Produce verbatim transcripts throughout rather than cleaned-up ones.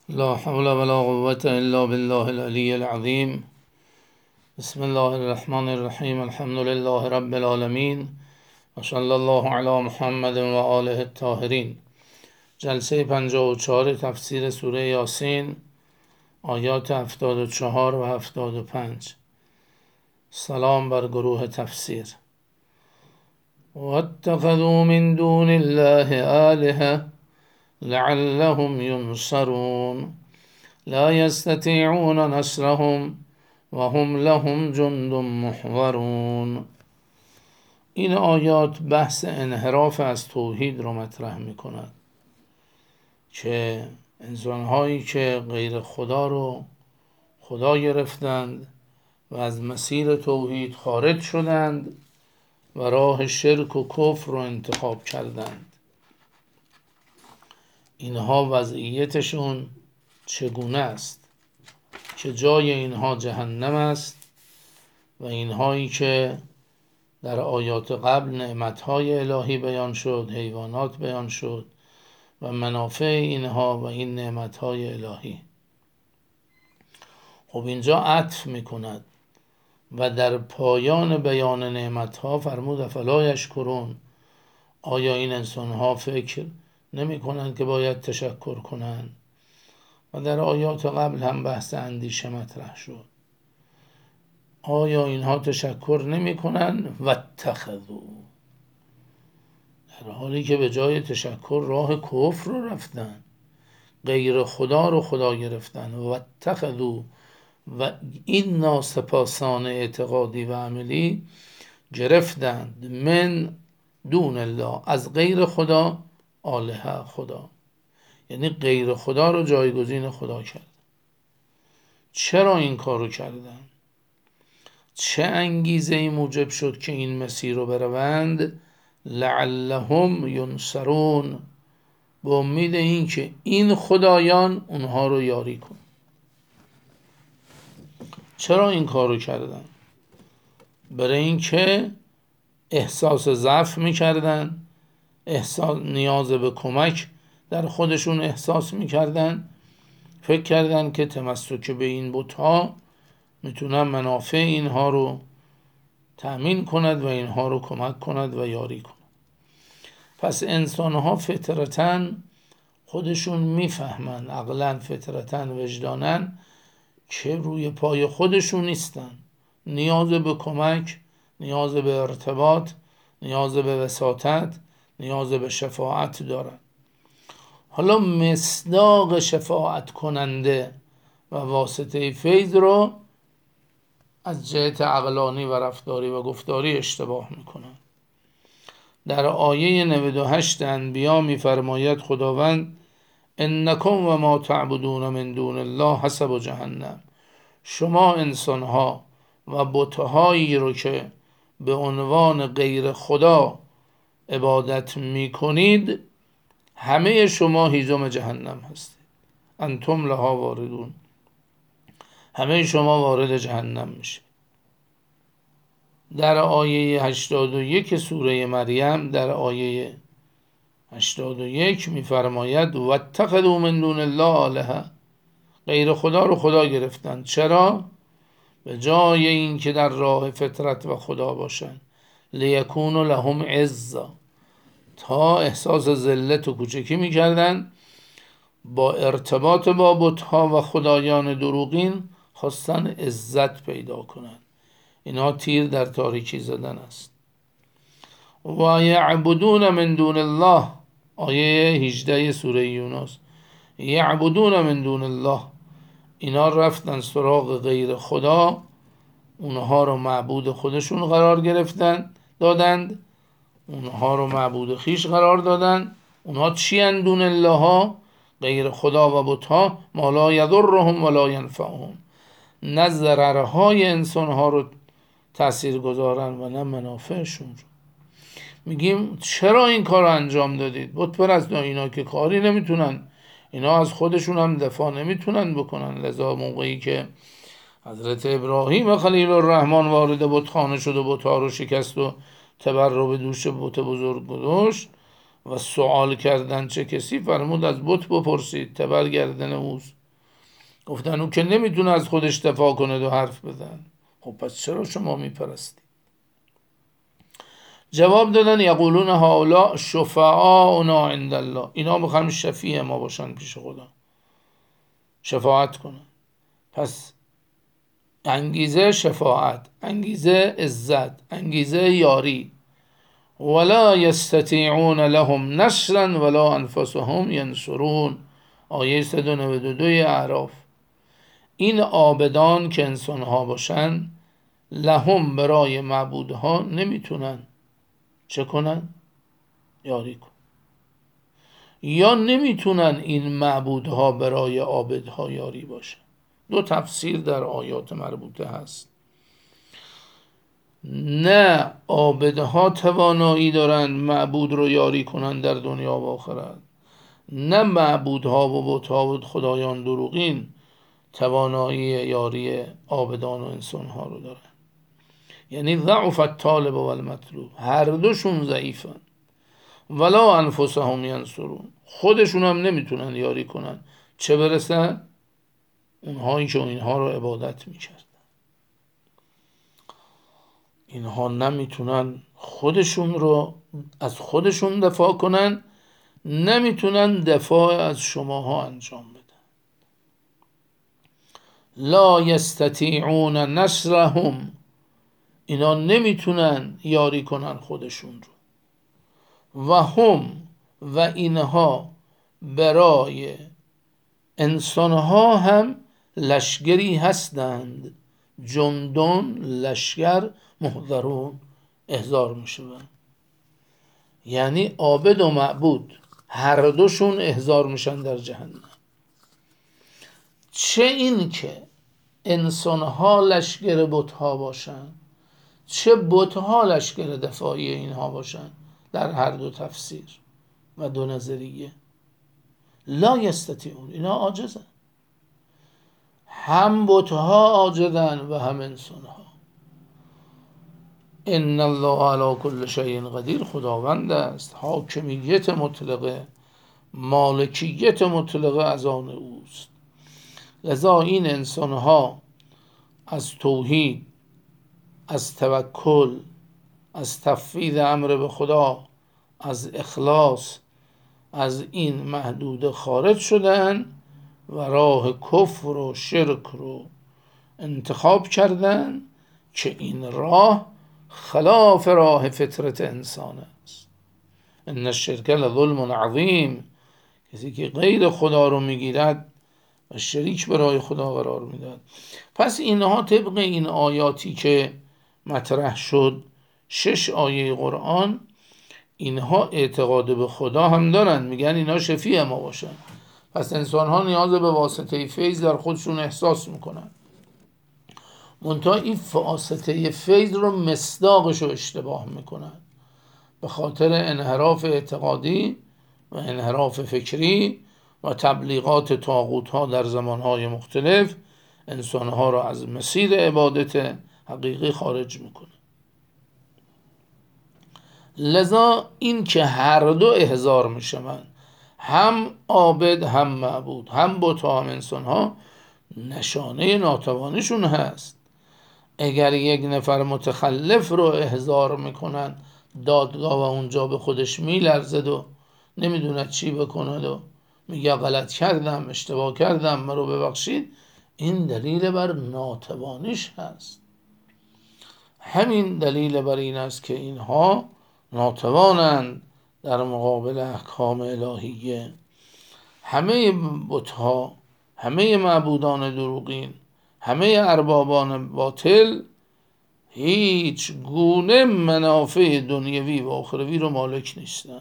لا حول ولا قوة إلا بالله العلي العظيم. بسم الله الرحمن الرحیم. الحمد لله رب العالمین و صلی الله علی محمد و آله الطاهرین. جلسه پنجاه و چهار تفسیر سوره یاسین، آیات هفتاد و چهار و هفتاد و پنج. سلام بر گروه تفسیر. واتخذوا من دون الله آلهة لعلهم ينصرون لا يستطيعون نصرهم وهم لهم جند محضرون. این آیات بحث انحراف از توحید رو مطرح می کند که انسانهایی که غیر خدا رو خدا گرفتند و از مسیر توحید خارج شدند و راه شرک و کفر رو انتخاب کردند، اینها وضعیتشون چگونه است؟ که جای اینها جهنم است و اینهایی که در آیات قبل نعمتهای الهی بیان شد، حیوانات بیان شد و منافع اینها و این نعمتهای الهی. خب اینجا عطف میکند و در پایان بیان نعمتها فرمود افلا یشکرون. آیا این انسانها فکر نمی کنند که باید تشکر کنند؟ و در آیات قبل هم بحث اندیشه مطرح شد. آیا اینها تشکر نمی کنند؟ و اتخذوا، در حالی که به جای تشکر راه کفر رو رفتن، غیر خدا رو خدا گرفتن. و اتخذوا، و این ناسپاسان اعتقادی و عملی گرفتند من دون الله، از غیر خدا، آلهه، خدا، یعنی غیر خدا رو جایگزین خدا کرد. چرا این کارو کردن؟ چه انگیزه ای موجب شد که این مسیر رو بروند؟ لعلهم ینصرون، به امید این که این خدایان اونها رو یاری کن. چرا این کارو کردن؟ برای این که احساس ضعف میکردن، احساس نیاز به کمک در خودشون احساس میکردن، فکر کردن که تمسک به این بت‌ها میتونن منافع اینها رو تأمین کند و اینها رو کمک کند و یاری کند. پس انسانها فطرتاً خودشون میفهمن، عقلاً، فطرتاً، وجداناً که روی پای خودشون نیستن، نیاز به کمک، نیاز به ارتباط، نیاز به وساطت، نیاز به شفاعت دارن. حالا مصداق شفاعت کننده و واسطه فیض رو از جهت عقلانی و رفتاری و گفتاری اشتباه میکنن. در آیه نود و هشت انبیا میفرماید خداوند انکم و ما تعبدون من دون الله حسب جهنم، شما انسانها و بتهایی رو که به عنوان غیر خدا عبادت میکنید، همه شما هیزم جهنم هستید. انتم لها واردون، همه شما وارد جهنم میشید. در آیه هشتاد و یک سوره مریم، در آیه هشتاد و یک میفرماید واتخذوا من دون الله آلهة، غیر خدا رو خدا گرفتن. چرا؟ به جای این که در راه فطرت و خدا باشن، لیکون لهم عزا، تا احساس ذلت و کوچکی میکردن، با ارتباط با بت‌ها و خدایان دروغین خواستن عزت پیدا کنن. اینها تیر در تاریکی زدن است. و یعبدون من دون الله، آیه هجده سوره یونس، یعبدون من دون الله، اینا رفتن سراغ غیر خدا، اونها رو معبود خودشون قرار گرفتن دادند، اونها رو معبود خیش قرار دادن. اونها چی ان دون الله ها؟ غیر خدا و بت‌ها. ما لا یضرهم ولا ینفعهم، نه ضررهای انسانها رو تأثیر گذارن و نه منافعشون رو. میگیم چرا این کار رو انجام دادید؟ بت پرست اینا که کاری نمیتونن، اینا از خودشون هم دفاع نمیتونن بکنن. لذا موقعی که حضرت ابراهیم خلیل الرحمن وارد بتخانه شد و بت‌ها رو شکست و تبر رو به دوش بت بزرگ گذاشت، و سوال کردن چه کسی؟ فرمود از بت بپرسید، تبر گردن اوست. گفتن او که نمیتونه از خودش دفاع کنه و حرف بزن. خب پس چرا شما میپرستید؟ جواب دادن یقولون هؤلاء شفعاؤنا عند الله، اینا میخوان شفیع ما باشن پیش خدا، شفاعت کنن. پس انگیزه شفاعت، انگیزه عزت، انگیزه یاری. ولا یستطیعون لهم نصرا ولا انفسهم ینصرون، آیه صد و نود و دو اعراف. این عابدان که انسانها باشن، لهم برای معبودها نمیتونن چه کنن؟ یاری کن. یا نمیتونن این معبودها برای عابدها یاری باشن. دو تفسیر در آیات مربوطه هست. نه عابدها توانایی دارن معبود رو یاری کنن در دنیا و آخرت، نه معبودها و بتها و خدایان دروغین توانایی یاری عابدان و انسانها رو دارن. یعنی ضعف الطالب و المطلوب، هر دوشون ضعیفن. ولا انفسهم ینصرون، خودشون هم نمیتونن یاری کنن، چه برسه اونهایی که اینها رو عبادت میکردن. اینها نمیتونن خودشون رو از خودشون دفاع کنن، نمیتونن دفاع از شماها انجام بدن. لا یستطیعون نصرهم، اینا نمیتونن یاری کنن خودشون رو. و هم، و اینها برای انسانها هم لشگری هستند، جندون لشگر محضرون احضار میشون. یعنی عابد و معبود هر دوشون احضار میشن در جهنم. چه این که انسانها لشگر بتها باشن، چه بتها لشگر دفاعی اینها باشن، در هر دو تفسیر و دو نظریه. لا یستطیعون، اینا عاجزن، هم بتها عاجزن و هم انسانها. ان الله علی کل شیء قدیر، خداوند است، حاکمیت مطلقه، مالکیت مطلقه از آن اوست. لذا این انسانها از توحید، از توکل، از تفویض امر به خدا، از اخلاص، از این محدوده خارج شدن و راه کفر و شرک رو انتخاب کردن که این راه خلاف راه فطرت انسان است. ان الشرک لظلم عظیم، کسی که غیر خدا رو میگیرد و شریک برای خدا قرار میداد. پس اینها طبق این آیاتی که مطرح شد، شش آیه قرآن، اینها اعتقاد به خدا هم دارن، میگن اینا شفیع ما باشن. پس انسان ها نیاز به واسطه فیض در خودشون احساس میکنن، منتها این واسطه فیض رو مصداقش رو اشتباه میکنن به خاطر انحراف اعتقادی و انحراف فکری و تبلیغات طاغوت ها در زمان های مختلف. انسان ها رو از مسیر عبادت حقیقی خارج میکنه. لذا این که هر دو احضار میشه، من هم عابد هم معبود، هم بت هم انسان ها، نشانه ناتوانیشون هست. اگر یک نفر متخلف رو احضار میکنن دادگاه و اونجا به خودش میلرزد و نمیدونه چی بکنه و میگه غلط کردم، اشتباه کردم، مرا ببخشید، این دلیل بر ناتوانیش هست. همین دلیل بر این است که اینها ناتوانند در مقابل احکام الهیه. همه بتها، همه معبودان دروغین، همه اربابان باطل هیچ گونه منافع دنیوی و آخروی رو مالک نیستن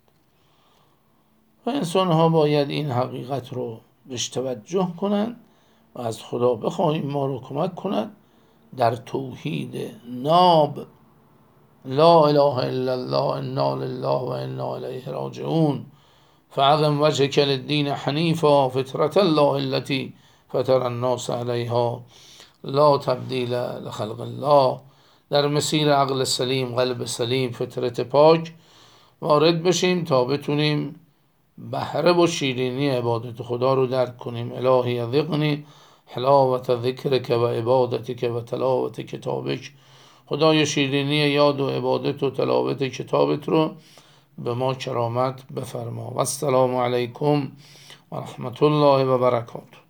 و انسان ها باید این حقیقت رو بهش توجه کنن و از خدا بخواهیم ما رو کمک کنند در توحید ناب لا اله الا الله انا لله و انا الیه راجعون. فاقم وجهک للدین حنیفا فطرة الله التي فطر الناس علیها لا تبدیل لخلق الله. در مسیر عقل سلیم، قلب سلیم، فطرت پاک وارد بشیم تا بتونیم بهره و شیرینی عبادت خدا رو درک کنیم. الهی ذقنی حلاوت ذکرک و عبادتک و تلاوت کتابک. خدای شیرینی یاد و عبادت و تلاوت کتابت رو به ما کرامت بفرما. و السلام علیکم و رحمت الله و برکاته.